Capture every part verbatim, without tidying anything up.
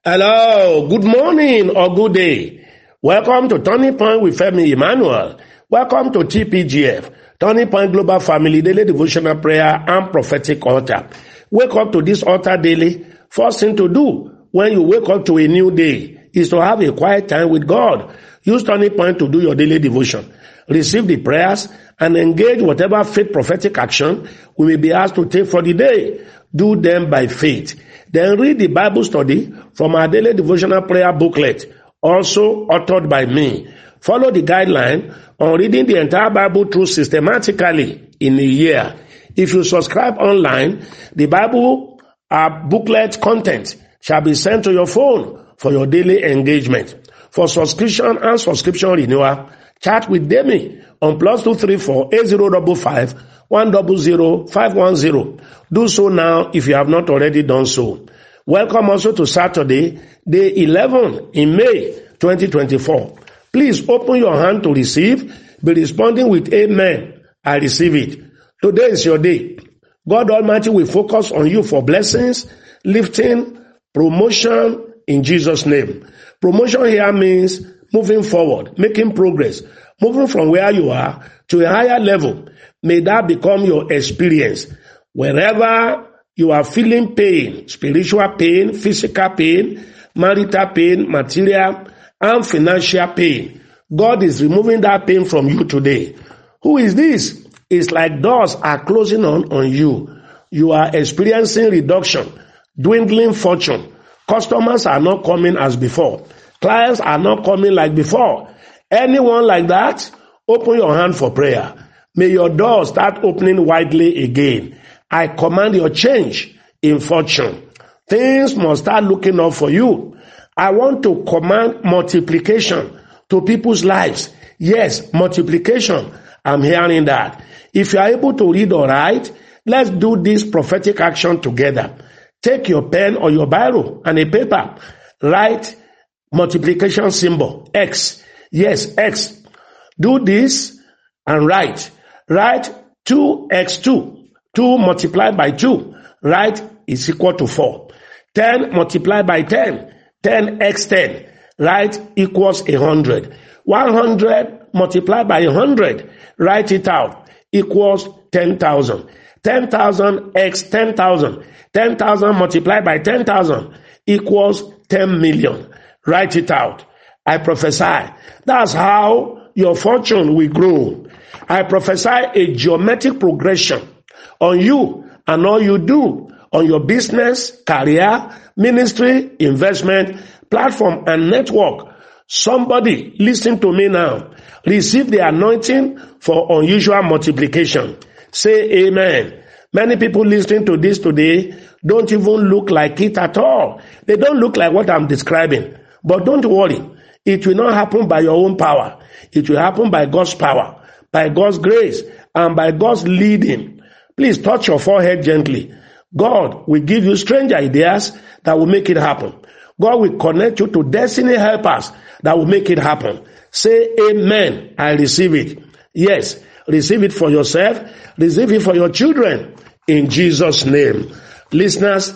Hello, good morning or good day. Welcome to Turning Point with Femi Emmanuel. Welcome to T P G F, Turning Point Global Family Daily Devotional Prayer and Prophetic Altar. Wake up to this altar daily. First thing to do when you wake up to a new day is to have a quiet time with God. Use Turning Point to do your daily devotion. Receive the prayers and engage whatever faith prophetic action we may be asked to take for the day. Do them by faith. Then read the Bible study from our daily devotional prayer booklet, also authored by me. Follow the guideline on reading the entire Bible through systematically in a year. If you subscribe online, the Bible uh, booklet content shall be sent to your phone for your daily engagement. For subscription and subscription renewal, chat with Demi on plus two three four eight zero five five one zero zero five one zero. Do so now if you have not already done so. Welcome also to Saturday, day eleven in May twenty twenty-four. Please open your hand to receive. Be responding with amen. I receive it. Today is your day. God Almighty will focus on you for blessings, lifting, promotion in Jesus' name. Promotion here means moving forward, making progress, moving from where you are to a higher level. May that become your experience. Wherever you are feeling pain, spiritual pain, physical pain, marital pain, material and financial pain, God is removing that pain from you today. Who is this? It's like doors are closing on, on you. You are experiencing reduction, dwindling fortune. Customers are not coming as before. Clients are not coming like before. Anyone like that, open your hand for prayer. May your doors start opening widely again. I command your change in fortune. Things must start looking up for you. I want to command multiplication to people's lives. Yes, multiplication. I'm hearing that. If you are able to read or write, let's do this prophetic action together. Take your pen or your biro and a paper. Write multiplication symbol, X. Yes, X. Do this and write. Write two by two. two multiplied by two. Write is equal to four. ten multiplied by ten. ten by ten. Write equals one hundred. one hundred multiplied by one hundred. Write it out. Equals ten thousand. ten thousand x ten thousand. ten thousand multiplied by ten thousand equals ten million. Write it out. I prophesy. That's how your fortune will grow. I prophesy a geometric progression on you and all you do, on your business, career, ministry, investment, platform, and network. Somebody listen to me now. Receive the anointing for unusual multiplication. Say amen. Many people listening to this today don't even look like it at all. They don't look like what I'm describing. But don't worry. It will not happen by your own power. It will happen by God's power, by God's grace, and by God's leading. Please touch your forehead gently. God will give you strange ideas that will make it happen. God will connect you to destiny helpers that will make it happen. Say amen. I receive it. Yes, receive it for yourself. Receive it for your children. In Jesus' name. Listeners,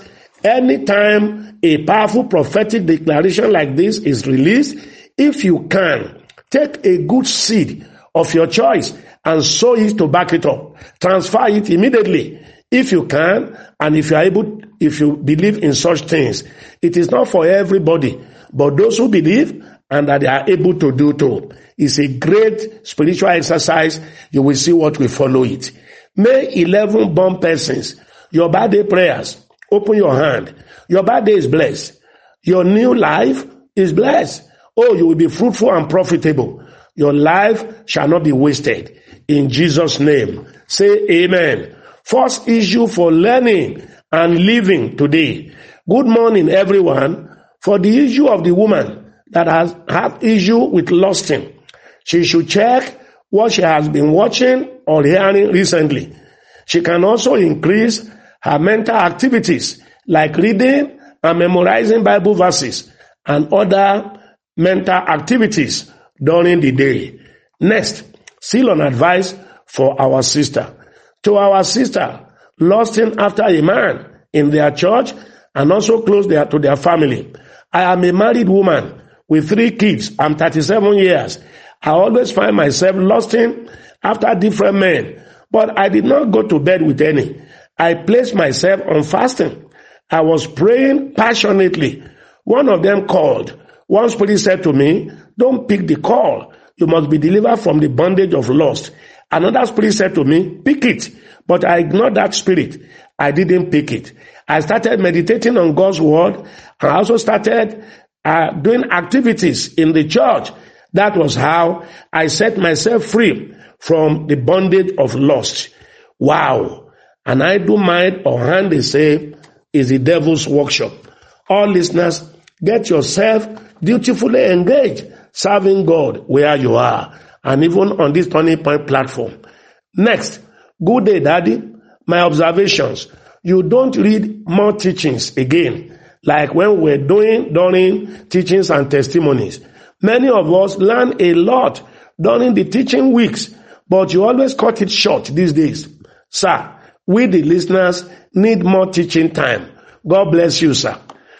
anytime a powerful prophetic declaration like this is released, if you can, take a good seed of your choice and sow it to back it up. Transfer it immediately if you can, and if you are able, if you believe in such things. It is not for everybody, but those who believe and that they are able to do so. It's a great spiritual exercise. You will see what will follow it. May eleven born persons, your birthday prayers, open your hand. Your birthday is blessed. Your new life is blessed. Oh, you will be fruitful and profitable. Your life shall not be wasted. In Jesus' name, say amen. First issue for learning and living today. Good morning, everyone. For the issue of the woman that has had issue with lusting, she should check what she has been watching or hearing recently. She can also increase her mental activities like reading and memorizing Bible verses and other mental activities during the day. Next, seal on advice for our sister. To our sister, lusting after a man in their church and also close their, to their family. I am a married woman with three kids. I'm thirty-seven years. I always find myself lusting after different men, but I did not go to bed with any. I placed myself on fasting. I was praying passionately. One of them called. One spirit said to me, don't pick the call. You must be delivered from the bondage of lust. Another spirit said to me, pick it. But I ignored that spirit. I didn't pick it. I started meditating on God's word. I also started uh, doing activities in the church. That was how I set myself free from the bondage of lust. Wow. And I do mind or hand they say is the devil's workshop. All listeners, get yourself dutifully engaged, serving God where you are, and even on this Turning Point platform. Next, good day, Daddy. My observations. You don't read more teachings again, like when we're doing during teachings and testimonies. Many of us learn a lot during the teaching weeks, but you always cut it short these days. Sir, we the listeners need more teaching time. God bless you, sir.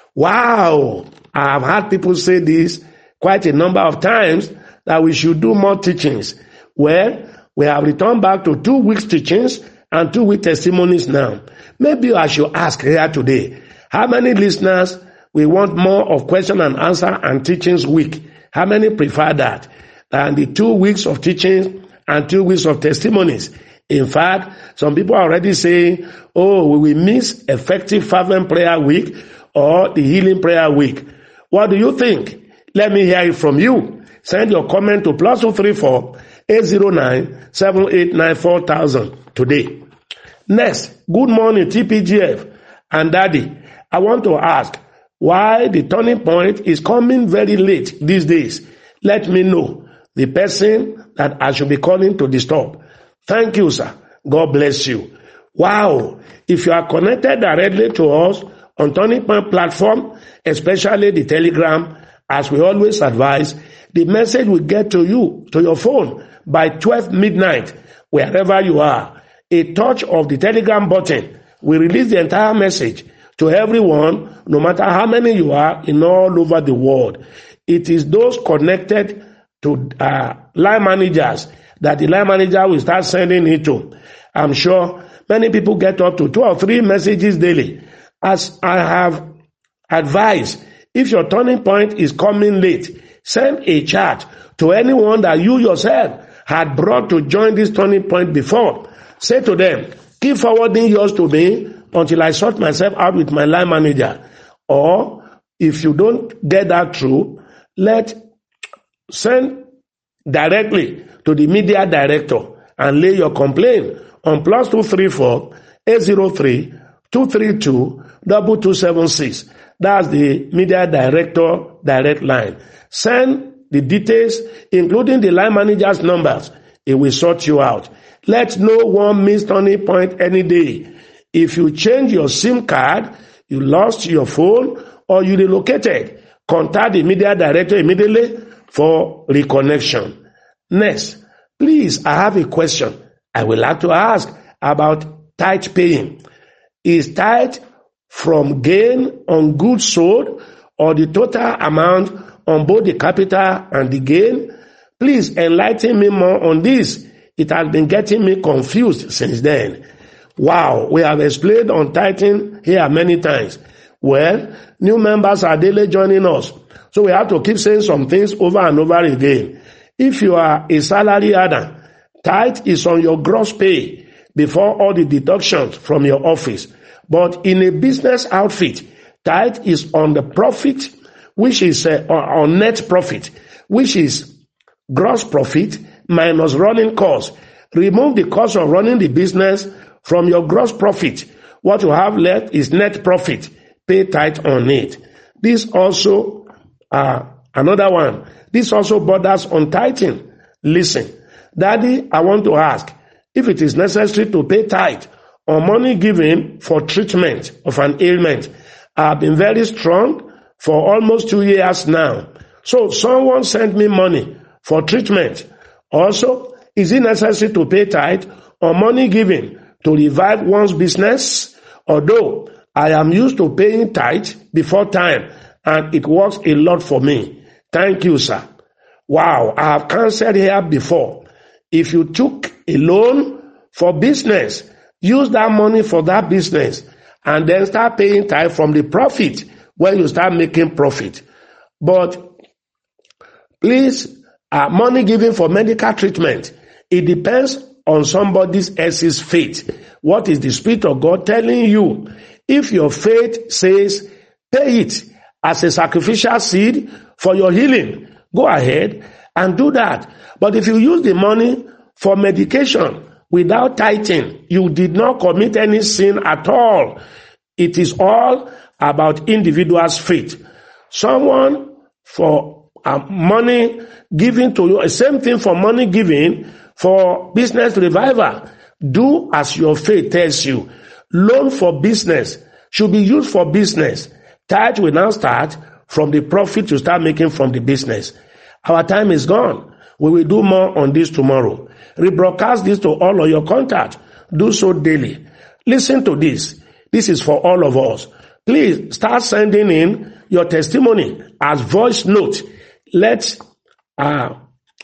Wow. I have had people say this quite a number of times, that we should do more teachings. Well, we have returned back to two weeks teachings and two week testimonies now. Maybe I should ask here today, how many listeners we want more of question and answer and teachings week? How many prefer that? And the two weeks of teachings and two weeks of testimonies. In fact, some people are already saying, oh, we will miss effective fervent prayer week or the healing prayer week. What do you think? Let me hear it from you. Send your comment to plus two three four eight zero nine seven eight nine four thousand today. Next, good morning T P G F and Daddy. I want to ask why the Turning Point is coming very late these days. Let me know the person that I should be calling to disturb. Thank you, sir. God bless you. Wow. If you are connected directly to us on Turning Point platform, especially the Telegram, as we always advise, the message will get to you, to your phone, by twelve midnight, wherever you are. A touch of the Telegram button will release the entire message to everyone, no matter how many you are, in all over the world. It is those connected to uh, line managers that the line manager will start sending it to. I'm sure many people get up to two or three messages daily. As I have advised, if your Turning Point is coming late, send a chat to anyone that you yourself had brought to join this Turning Point before. Say to them, keep forwarding yours to me until I sort myself out with my line manager. Or if you don't get that through, let send directly to the media director and lay your complaint on plus two three four eight zero three two three two two two seven six. That's the media director direct line. Send the details, including the line manager's numbers. It will sort you out. Let no one miss Turning Point any day. If you change your SIM card, you lost your phone, or you relocated, contact the media director immediately for reconnection. Next, please, I have a question I would like to ask about tithe paying. Is tithe from gain on goods sold or the total amount on both the capital and the gain? Please enlighten me more on this. It has been getting me confused since then. Wow, we have explained on tithing here many times. Well, new members are daily joining us, so we have to keep saying some things over and over again. If you are a salary earner, tithe is on your gross pay before all the deductions from your office. But in a business outfit, tithe is on the profit, which is uh, on net profit, which is gross profit minus running costs. Remove the cost of running the business from your gross profit. What you have left is net profit. Pay tithe on it. This also, uh, another one, this also borders on tithing. Listen, Daddy, I want to ask if it is necessary to pay tithe on money given for treatment of an ailment. I have been very strong for almost two years now. So someone sent me money for treatment. Also, is it necessary to pay tithe on money given to revive one's business? Although I am used to paying tithe before time, and it works a lot for me. Thank you, sir. Wow, I have canceled here before. If you took a loan for business, use that money for that business and then start paying tithe from the profit when you start making profit. But please, uh, money given for medical treatment, it depends on somebody else's faith. What is the Spirit of God telling you? If your faith says, pay it as a sacrificial seed for your healing, go ahead and do that. But if you use the money for medication without tithing, you did not commit any sin at all. It is all about individual's faith. Someone for uh, money given to you, same thing for money given for business revival. Do as your faith tells you. Loan for business should be used for business. Tithe will now start from the profit you start making from the business. Our time is gone. We will do more on this tomorrow. Rebroadcast this to all of your contacts. Do so daily. Listen to this. This is for all of us. Please start sending in your testimony as voice note. Let's uh,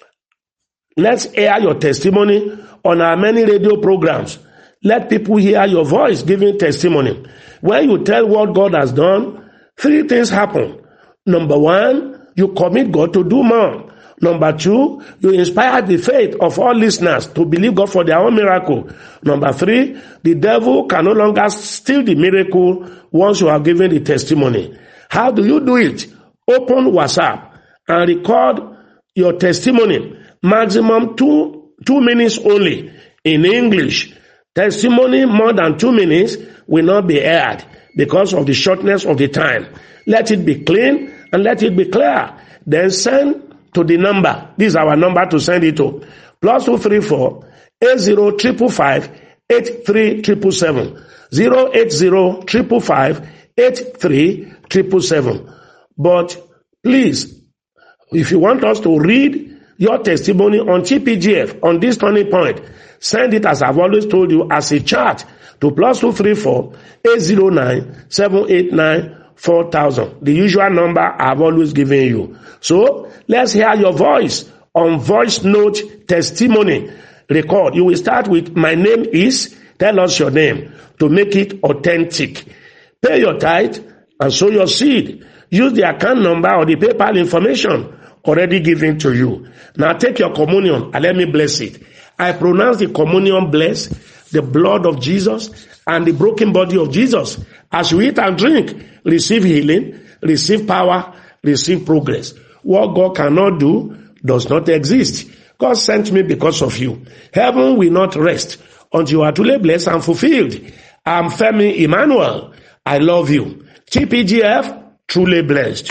let's air your testimony on our many radio programs. Let people hear your voice giving testimony. When you tell what God has done, three things happen. Number one, you commit God to do more. Number two, you inspire the faith of all listeners to believe God for their own miracle. Number three, the devil can no longer steal the miracle once you have given the testimony. How do you do it? Open WhatsApp and record your testimony. Maximum two, two minutes only in English. Testimony more than two minutes will not be aired because of the shortness of the time. Let it be clean and let it be clear. Then send to the number. This is our number to send it to. Plus two three four eight zero triple five eight three triple seven. Zero eight zero triple five eight three triple seven. But please, if you want us to read your testimony on T P G F on this turning point, send it, as I've always told you, as a chat to plus two three four eight zero nine seven eight nine four thousand. The usual number I've always given you. So let's hear your voice on voice note testimony. Record. You will start with my name is, tell us your name to make it authentic. Pay your tithe and sow your seed. Use the account number or the PayPal information already given to you. Now take your communion and let me bless it. I pronounce the communion blessed, the blood of Jesus and the broken body of Jesus. As you eat and drink, receive healing, receive power, receive progress. What God cannot do does not exist. God sent me because of you. Heaven will not rest until you are truly blessed and fulfilled. I'm Femi Emmanuel. I love you. T P G F, truly blessed.